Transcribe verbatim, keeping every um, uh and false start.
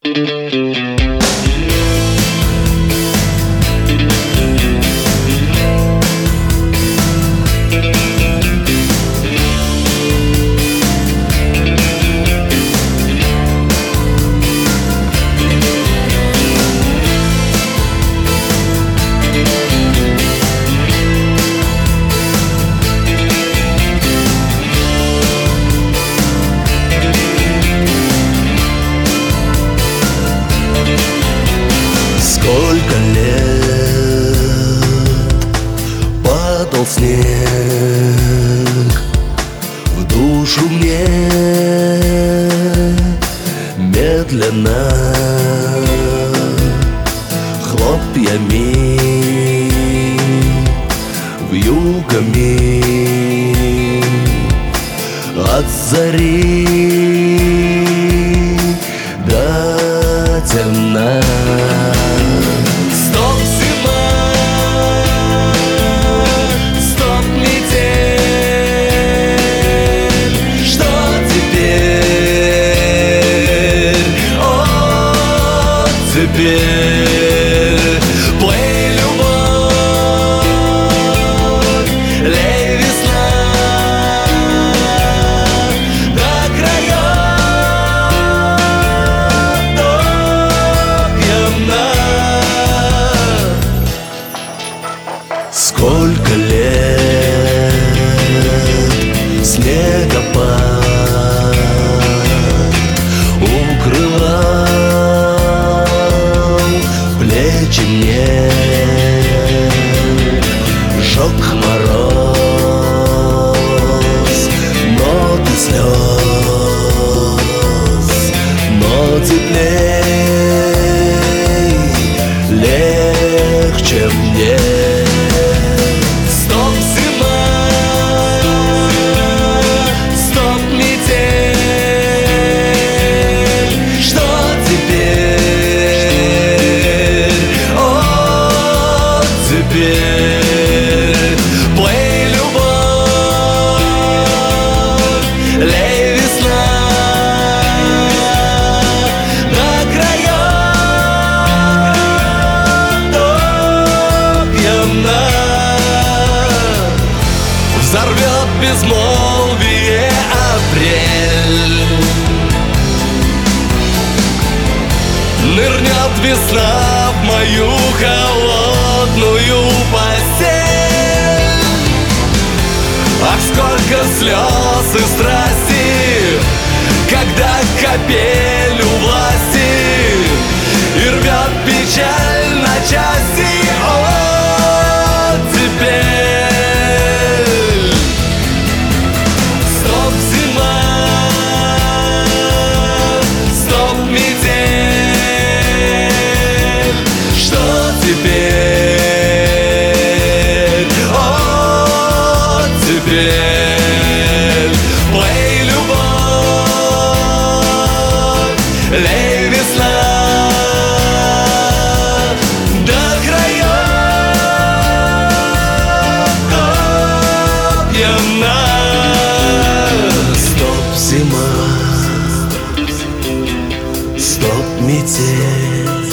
Сколько лет падал снег в душу мне медленно, хлопьями вьюгами от зари до темна. Теперь плей, любовь, лей, весна до краев, до пьяна. Сколько лет снегопад укрывал плечи мне, жёг мороз, ноты слез, но теплей, легче мне. Стоп, зима, стоп, метель, что теперь? Теперь плей, любовь, лей, весна до краев, до пьяна. Взорвет безмолвие апрель, нырнет весна в мою холодную постель. Ах, сколько слез и страсти, когда капель у власти и рвет печаль на части. О, теперь стоп, зима, стоп, метель, что теперь? О, теперь плей, любовь, лей, весна до краев, до пьяна. Стоп, зима, стоп, метель,